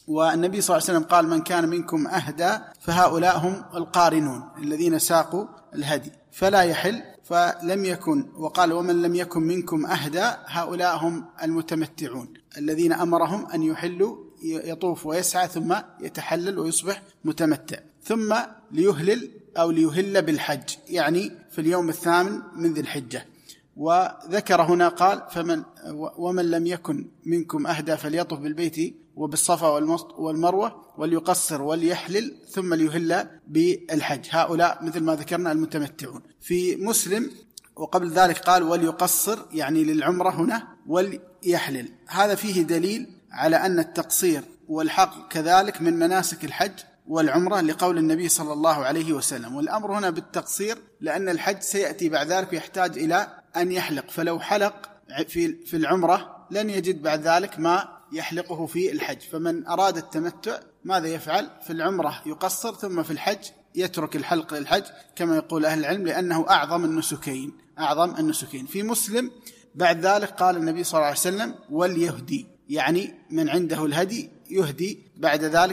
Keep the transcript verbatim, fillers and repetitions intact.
والنبي صلى الله عليه وسلم قال: من كان منكم أهدى فهؤلاء هم القارنون الذين ساقوا الهدي، فلا يحل. فلم يكن، وقال: ومن لم يكن منكم أهدى هؤلاء هم المتمتعون الذين أمرهم أن يحلوا، يطوف ويسعى ثم يتحلل ويصبح متمتع، ثم ليهلل أو ليهل بالحج، يعني في اليوم الثامن من ذي الحجة. وذكر هنا قال: فمن ومن لم يكن منكم أهدى فليطف بالبيت وبالصفا والمروة وليقصر وليحلل ثم ليهل بالحج، هؤلاء مثل ما ذكرنا المتمتعون. في مسلم وقبل ذلك قال: وليقصر، يعني للعمرة هنا، وليحلل. هذا فيه دليل على أن التقصير والحق كذلك من مناسك الحج والعمرة، لقول النبي صلى الله عليه وسلم. والأمر هنا بالتقصير لأن الحج سيأتي بعد ذلك يحتاج إلى أن يحلق، فلو حلق في العمرة لن يجد بعد ذلك ما يحلقه في الحج. فمن أراد التمتع ماذا يفعل؟ في العمرة يقصر، ثم في الحج يترك الحلق للحج كما يقول أهل العلم، لأنه أعظم النسكين أعظم النسكين. في مسلم بعد ذلك قال النبي صلى الله عليه وسلم: وليهدي، يعني من عنده الهدي يهدي بعد ذلك